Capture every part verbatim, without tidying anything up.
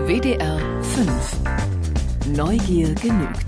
W D R fünf. Neugier genügt.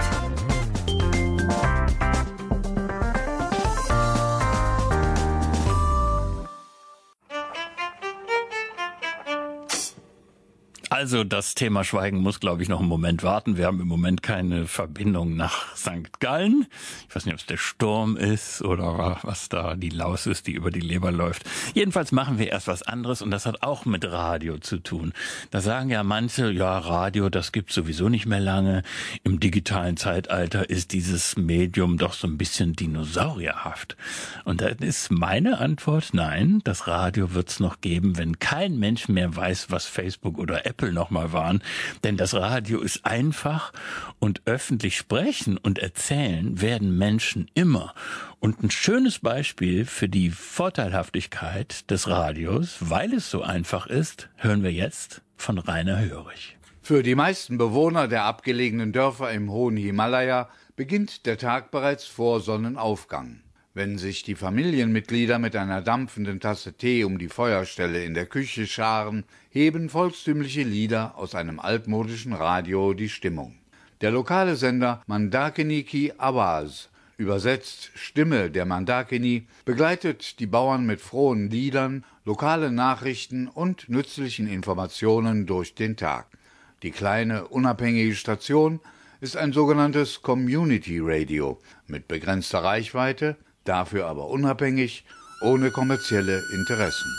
Also das Thema Schweigen muss, glaube ich, noch einen Moment warten. Wir haben im Moment keine Verbindung nach Sankt Gallen. Ich weiß nicht, ob es der Sturm ist oder was da die Laus ist, die über die Leber läuft. Jedenfalls machen wir erst was anderes und das hat auch mit Radio zu tun. Da sagen ja manche, ja, Radio, das gibt's sowieso nicht mehr lange. Im digitalen Zeitalter ist dieses Medium doch so ein bisschen dinosaurierhaft. Und da ist meine Antwort, nein, das Radio wird's noch geben, wenn kein Mensch mehr weiß, was Facebook oder Apple nochmal waren, denn das Radio ist einfach und öffentlich sprechen und erzählen werden Menschen immer. Und ein schönes Beispiel für die Vorteilhaftigkeit des Radios, weil es so einfach ist, hören wir jetzt von Rainer Hörig. Für die meisten Bewohner der abgelegenen Dörfer im hohen Himalaya beginnt der Tag bereits vor Sonnenaufgang. Wenn sich die Familienmitglieder mit einer dampfenden Tasse Tee um die Feuerstelle in der Küche scharen, heben volkstümliche Lieder aus einem altmodischen Radio die Stimmung. Der lokale Sender Mandakini Ki Awaz, übersetzt Stimme der Mandakini, begleitet die Bauern mit frohen Liedern, lokale Nachrichten und nützlichen Informationen durch den Tag. Die kleine, unabhängige Station ist ein sogenanntes Community Radio mit begrenzter Reichweite, dafür aber unabhängig, ohne kommerzielle Interessen.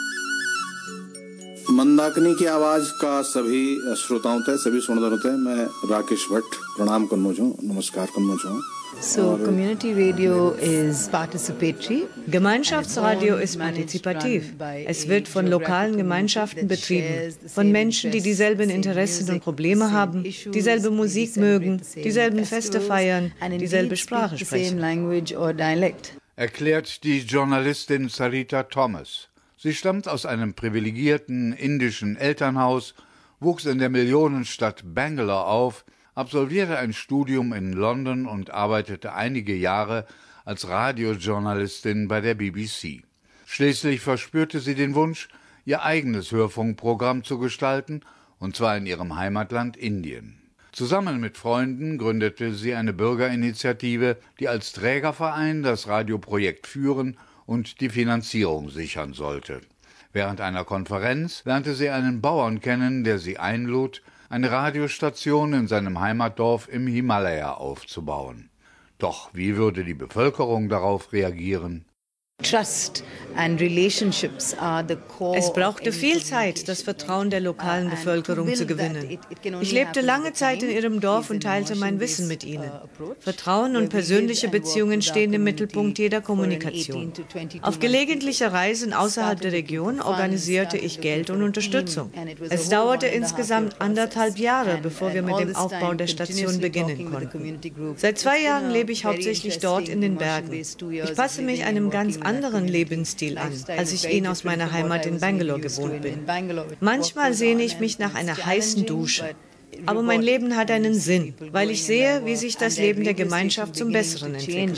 Mandakini की आवाज का सभी श्रोताओं तक सभी सुनदारों तक मैं राकेश भट्ट प्रणाम करना चाहूँ नमस्कार करना चाहूँ. So, Community Radio is participatory. Gemeinschaftsradio ist partizipativ. Es wird von lokalen Gemeinschaften betrieben, von Menschen, die dieselben Interessen und Probleme haben, dieselbe Musik mögen, dieselben Feste feiern, dieselbe Sprache sprechen. Erklärt die Journalistin Sarita Thomas. Sie stammt aus einem privilegierten indischen Elternhaus, wuchs in der Millionenstadt Bangalore auf, absolvierte ein Studium in London und arbeitete einige Jahre als Radiojournalistin bei der B B C. Schließlich verspürte sie den Wunsch, ihr eigenes Hörfunkprogramm zu gestalten, und zwar in ihrem Heimatland Indien. Zusammen mit Freunden gründete sie eine Bürgerinitiative, die als Trägerverein das Radioprojekt führen und die Finanzierung sichern sollte. Während einer Konferenz lernte sie einen Bauern kennen, der sie einlud, eine Radiostation in seinem Heimatdorf im Himalaya aufzubauen. Doch wie würde die Bevölkerung darauf reagieren? Trust and relationships are the core. Es brauchte viel Zeit, das Vertrauen der lokalen Bevölkerung zu gewinnen. Ich lebte lange Zeit in ihrem Dorf und teilte mein Wissen mit ihnen. Vertrauen und persönliche Beziehungen stehen im Mittelpunkt jeder Kommunikation. Auf gelegentliche Reisen außerhalb der Region organisierte ich Geld und Unterstützung. Es dauerte insgesamt anderthalb Jahre, bevor wir mit dem Aufbau der Station beginnen konnten. Seit zwei Jahren lebe ich hauptsächlich dort in den Bergen. Ich passe mich einem ganz anderen Lebensstil an, als ich ihn aus meiner Heimat in Bangalore gewohnt bin. Manchmal sehne ich mich nach einer heißen Dusche. Aber mein Leben hat einen Sinn, weil ich sehe, wie sich das Leben der Gemeinschaft zum Besseren entwickelt.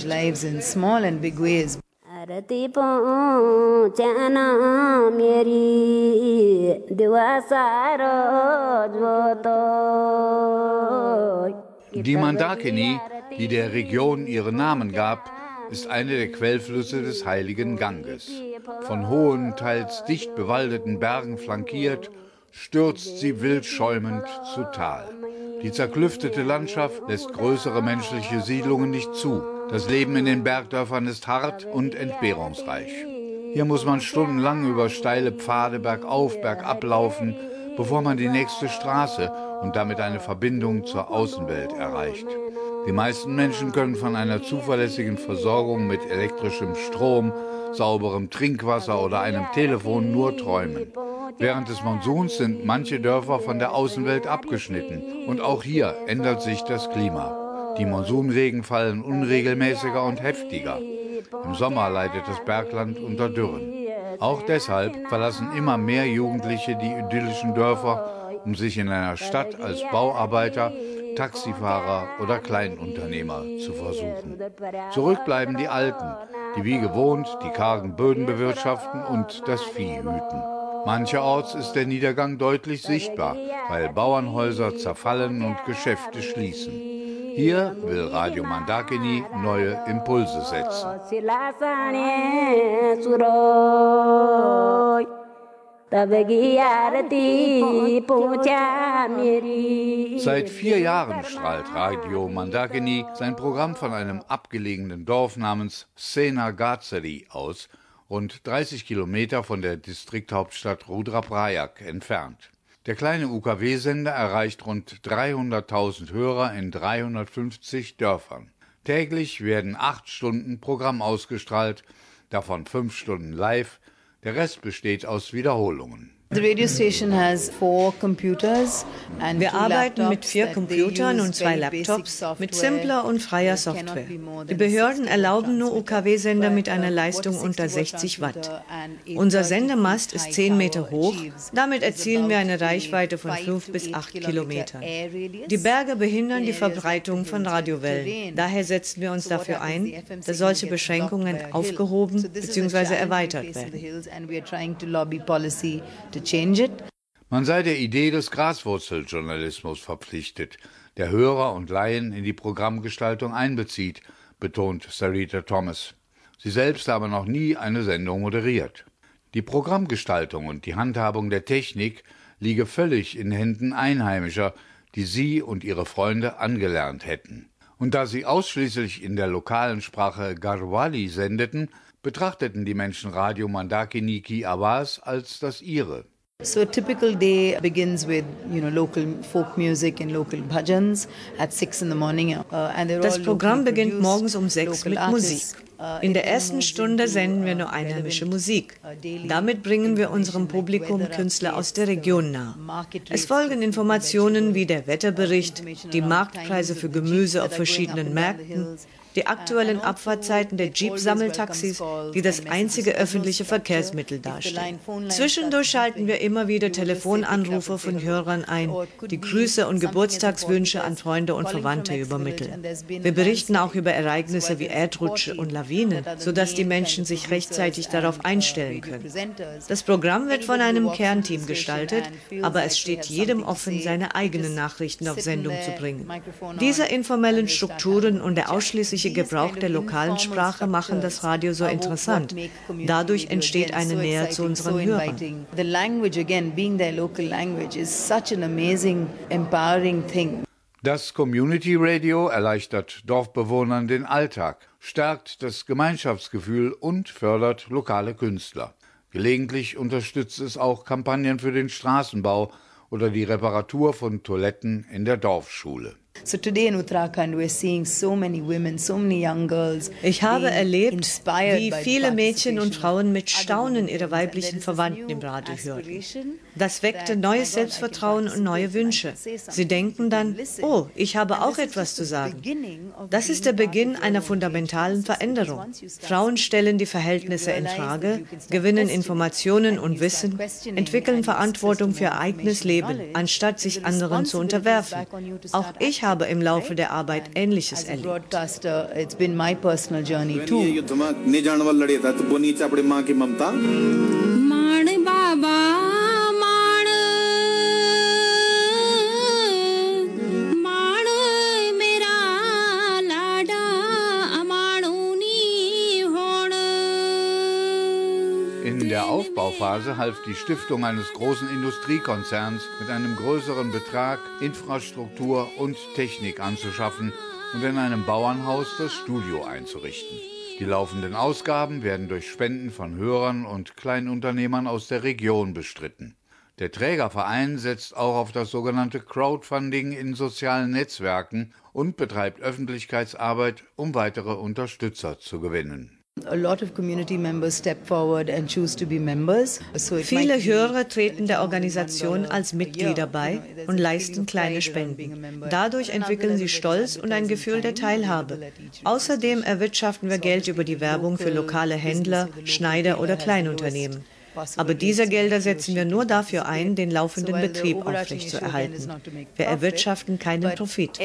Die Mandakini, die der Region ihren Namen gab, ist eine der Quellflüsse des heiligen Ganges. Von hohen, teils dicht bewaldeten Bergen flankiert, stürzt sie wild schäumend zu Tal. Die zerklüftete Landschaft lässt größere menschliche Siedlungen nicht zu. Das Leben in den Bergdörfern ist hart und entbehrungsreich. Hier muss man stundenlang über steile Pfade bergauf, bergab laufen, bevor man die nächste Straße und damit eine Verbindung zur Außenwelt erreicht. Die meisten Menschen können von einer zuverlässigen Versorgung mit elektrischem Strom, sauberem Trinkwasser oder einem Telefon nur träumen. Während des Monsuns sind manche Dörfer von der Außenwelt abgeschnitten. Und auch hier ändert sich das Klima. Die Monsunregen fallen unregelmäßiger und heftiger. Im Sommer leidet das Bergland unter Dürren. Auch deshalb verlassen immer mehr Jugendliche die idyllischen Dörfer, um sich in einer Stadt als Bauarbeiter, Taxifahrer oder Kleinunternehmer zu versuchen. Zurück bleiben die Alten, die wie gewohnt die kargen Böden bewirtschaften und das Vieh hüten. Mancherorts ist der Niedergang deutlich sichtbar, weil Bauernhäuser zerfallen und Geschäfte schließen. Hier will Radio Mandakini neue Impulse setzen. Seit vier Jahren strahlt Radio Mandakini sein Programm von einem abgelegenen Dorf namens Senagazeri aus, rund dreißig Kilometer von der Distrikthauptstadt Rudraprayag entfernt. Der kleine U K W-Sender erreicht rund dreihunderttausend Hörer in dreihundertfünfzig Dörfern. Täglich werden acht Stunden Programm ausgestrahlt, davon fünf Stunden live. Der Rest besteht aus Wiederholungen. Wir arbeiten mit vier Computern und zwei Laptops mit simpler und freier Software. Die Behörden erlauben nur U K W-Sender mit einer Leistung unter sechzig Watt. Unser Sendemast ist zehn Meter hoch, damit erzielen wir eine Reichweite von fünf bis acht Kilometern. Die Berge behindern die Verbreitung von Radiowellen. Daher setzen wir uns dafür ein, dass solche Beschränkungen aufgehoben bzw. erweitert werden. Man sei der Idee des Graswurzeljournalismus verpflichtet, der Hörer und Laien in die Programmgestaltung einbezieht, betont Sarita Thomas. Sie selbst habe noch nie eine Sendung moderiert. Die Programmgestaltung und die Handhabung der Technik liege völlig in Händen Einheimischer, die sie und ihre Freunde angelernt hätten. Und da sie ausschließlich in der lokalen Sprache Garhwali sendeten, betrachteten die Menschen Radio Mandakini Ki Awaaz als das ihre. So a typical day begins with, you know, local folk music and local bhajans at six in the morning. Uh, and they're das Programm beginnt morgens um sechs mit Musik. In der ersten Stunde senden wir nur einheimische Musik. Damit bringen wir unserem Publikum Künstler aus der Region nahe. Es folgen Informationen wie der Wetterbericht, die Marktpreise für Gemüse auf verschiedenen Märkten, die aktuellen Abfahrtzeiten der Jeep-Sammeltaxis, die das einzige öffentliche Verkehrsmittel darstellen. Zwischendurch schalten wir immer wieder Telefonanrufe von Hörern ein, die Grüße und Geburtstagswünsche an Freunde und Verwandte übermitteln. Wir berichten auch über Ereignisse wie Erdrutsche und Lawinen, sodass die Menschen sich rechtzeitig darauf einstellen können. Das Programm wird von einem Kernteam gestaltet, aber es steht jedem offen, seine eigenen Nachrichten auf Sendung zu bringen. Diese informellen Strukturen und der ausschließliche Gebrauch der lokalen Sprache machen das Radio so interessant. Dadurch entsteht eine Nähe zu unseren Hörern. The language again being their local language is such an amazing, empowering thing. Das Community Radio erleichtert Dorfbewohnern den Alltag, stärkt das Gemeinschaftsgefühl und fördert lokale Künstler. Gelegentlich unterstützt es auch Kampagnen für den Straßenbau oder die Reparatur von Toiletten in der Dorfschule. Ich habe erlebt, wie viele Mädchen und Frauen mit Staunen ihre weiblichen Verwandten im Radio hörten. Das weckte neues Selbstvertrauen und neue Wünsche. Sie denken dann, oh, ich habe auch etwas zu sagen. Das ist der Beginn einer fundamentalen Veränderung. Frauen stellen die Verhältnisse in Frage, gewinnen Informationen und Wissen, entwickeln Verantwortung für ihr eigenes Leben, anstatt sich anderen zu unterwerfen. Auch ich habe im Laufe der Arbeit Ähnliches erlebt. In der Aufbauphase half die Stiftung eines großen Industriekonzerns mit einem größeren Betrag Infrastruktur und Technik anzuschaffen und in einem Bauernhaus das Studio einzurichten. Die laufenden Ausgaben werden durch Spenden von Hörern und Kleinunternehmern aus der Region bestritten. Der Trägerverein setzt auch auf das sogenannte Crowdfunding in sozialen Netzwerken und betreibt Öffentlichkeitsarbeit, um weitere Unterstützer zu gewinnen. Viele Hörer treten der Organisation als Mitglieder bei und leisten kleine Spenden. Dadurch entwickeln sie Stolz und ein Gefühl der Teilhabe. Außerdem erwirtschaften wir Geld über die Werbung für lokale Händler, Schneider oder Kleinunternehmen. Aber diese Gelder setzen wir nur dafür ein, den laufenden Betrieb aufrechtzuerhalten. Wir erwirtschaften keinen Profit.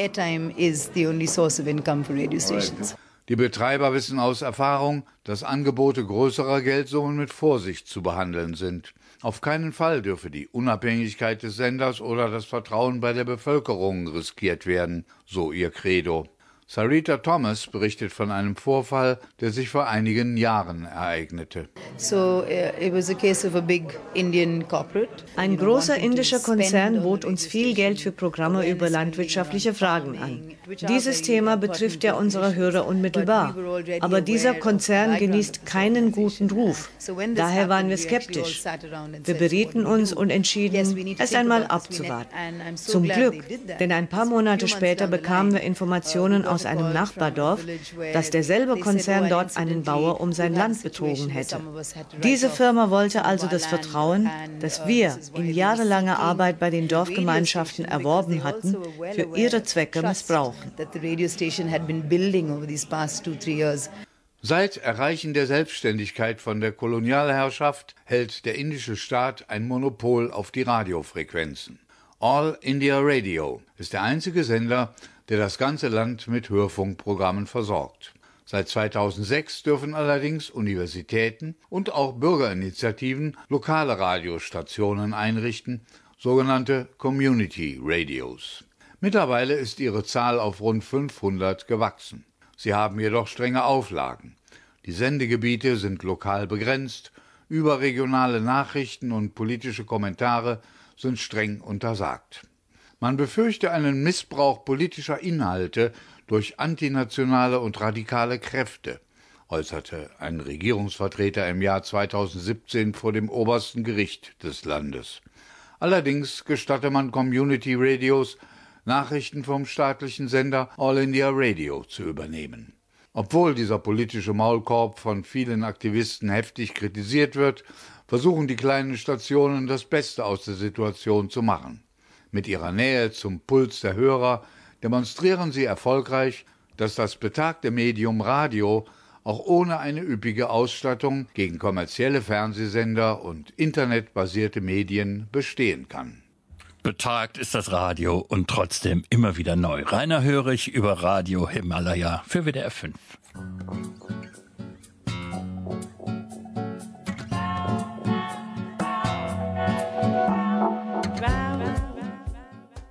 Die Betreiber wissen aus Erfahrung, dass Angebote größerer Geldsummen mit Vorsicht zu behandeln sind. Auf keinen Fall dürfe die Unabhängigkeit des Senders oder das Vertrauen bei der Bevölkerung riskiert werden, so ihr Credo. Sarita Thomas berichtet von einem Vorfall, der sich vor einigen Jahren ereignete. So, it was a case of a big Indian corporate. Ein großer indischer Konzern bot uns viel Geld für Programme über landwirtschaftliche Fragen an. Dieses Thema betrifft ja unsere Hörer unmittelbar. Aber dieser Konzern genießt keinen guten Ruf. Daher waren wir skeptisch. Wir berieten uns und entschieden, erst einmal abzuwarten. Zum Glück, denn ein paar Monate später bekamen wir Informationen aus einem Nachbardorf, dass derselbe Konzern dort einen Bauer um sein Land betrogen hätte. Diese Firma wollte also das Vertrauen, das wir in jahrelanger Arbeit bei den Dorfgemeinschaften erworben hatten, für ihre Zwecke missbrauchen. Seit Erreichen der Selbstständigkeit von der Kolonialherrschaft hält der indische Staat ein Monopol auf die Radiofrequenzen. All India Radio ist der einzige Sender, der das ganze Land mit Hörfunkprogrammen versorgt. Seit zweitausendsechs dürfen allerdings Universitäten und auch Bürgerinitiativen lokale Radiostationen einrichten, sogenannte Community Radios. Mittlerweile ist ihre Zahl auf rund fünfhundert gewachsen. Sie haben jedoch strenge Auflagen. Die Sendegebiete sind lokal begrenzt, überregionale Nachrichten und politische Kommentare sind streng untersagt. Man befürchte einen Missbrauch politischer Inhalte durch antinationale und radikale Kräfte, äußerte ein Regierungsvertreter im Jahr zweitausendsiebzehn vor dem obersten Gericht des Landes. Allerdings gestatte man Community Radios, Nachrichten vom staatlichen Sender All India Radio zu übernehmen. Obwohl dieser politische Maulkorb von vielen Aktivisten heftig kritisiert wird, versuchen die kleinen Stationen das Beste aus der Situation zu machen. Mit ihrer Nähe zum Puls der Hörer demonstrieren sie erfolgreich, dass das betagte Medium Radio auch ohne eine üppige Ausstattung gegen kommerzielle Fernsehsender und internetbasierte Medien bestehen kann. Betagt ist das Radio und trotzdem immer wieder neu. Rainer Hörig über Radio Himalaya für W D R fünf.